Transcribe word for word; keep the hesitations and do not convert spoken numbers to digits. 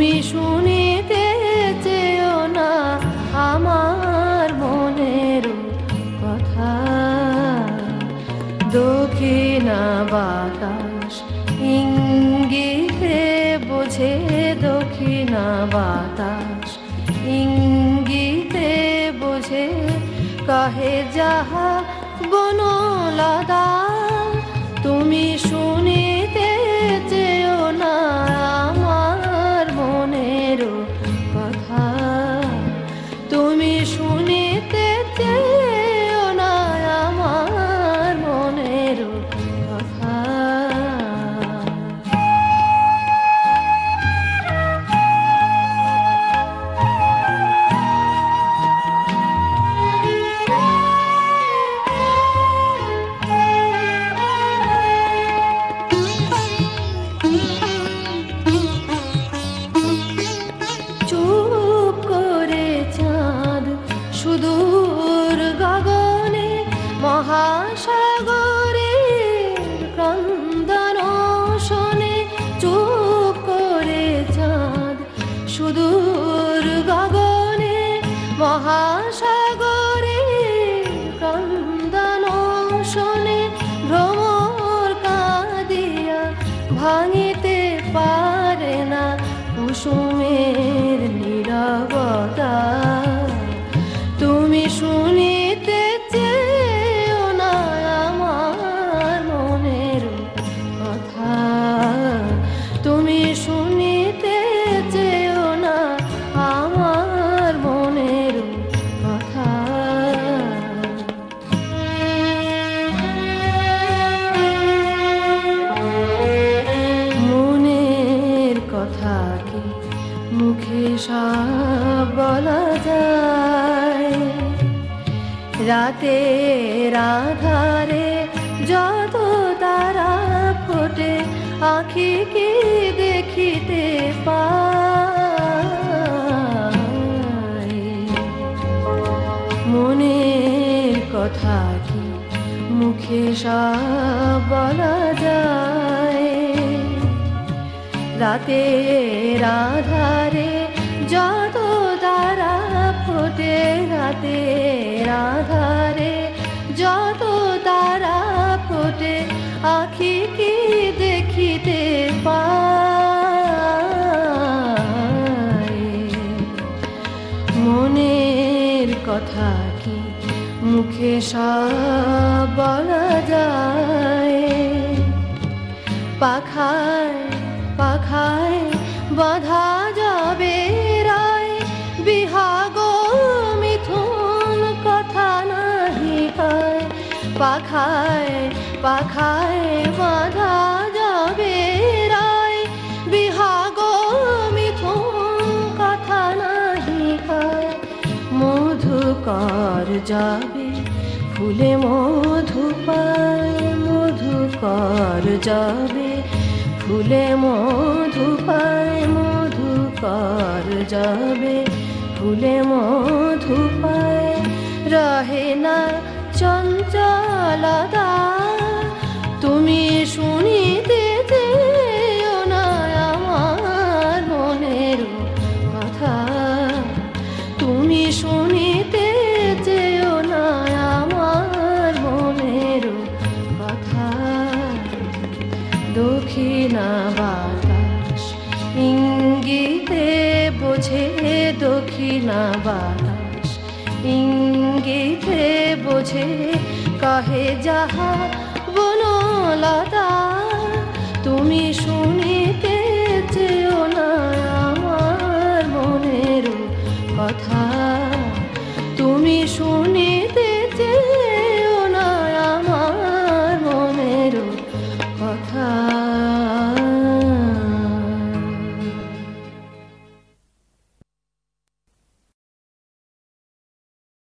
তুমি শুনিতে চেও না আমার মনের কথা। দক্ষিণা বাতাস ইঙ্গিতে বোঝে, দক্ষিণা বাতাস ইঙ্গিতে বোঝে, কাহে যাহা বনলতা। তুমি শুনিতে চেও না আমার মনের কথা। তুমি শুনিতে চেও না আমার মনের কথা। চুপ করে চাঁদ সুদূর গগনে, মহাসাগরে ক্রন্দন শোনে। চুপ করে চাঁদ সুদূর গগনে, মহাসাগরে ক্রন্দন শোনে। ভ্রমর কাঁদিয়া ভাঙিতে পারে না কুসুমের নীরবতা। তুমি শুনিতে চেও না আমার মনের কথা। তুমি শুনিতে চেও না আমার মনের কথা। মনের কথা কি মুখে সব বলা যায়? রাতের আধারে যত তারা ফোটে, আঁখি কি দেখিতে পায়? মনের কথা কি মুখে সব বলা যায়? রাতের আধারে যত তারা ফোটে, রাতের আধারে যত তারা ফোটে, আঁখি কি দেখিতে পায়? মনের কথা কি মুখে সব বলা যায়? পাখায় পাখায় বাঁধা যাবে রায়, বিহাগ মিথুন কথা নাহি পায়। পাখায় পাখায় বাঁধা যাবে রায়, বিহাগ মিথুন কথা নাহি পায়। মধুকর যাবে ফুলে মধু পায়, মধুকর যাবে ফুলে মধু পায়, মধুকর যাবে ফুলে মধু পায়। রহে না চঞ্চলতা, তুমি শুনিতে চেও না আমার মনের কথা। তুমি শুনিতে চেও না আমার মনের কথা। দক্ষিণা বাতাস ইঙ্গিতে বোঝে, দক্ষিণা বাতাস ইঙ্গিতে বোঝে, কাহে যাহা বনলতা। তুমি শুনি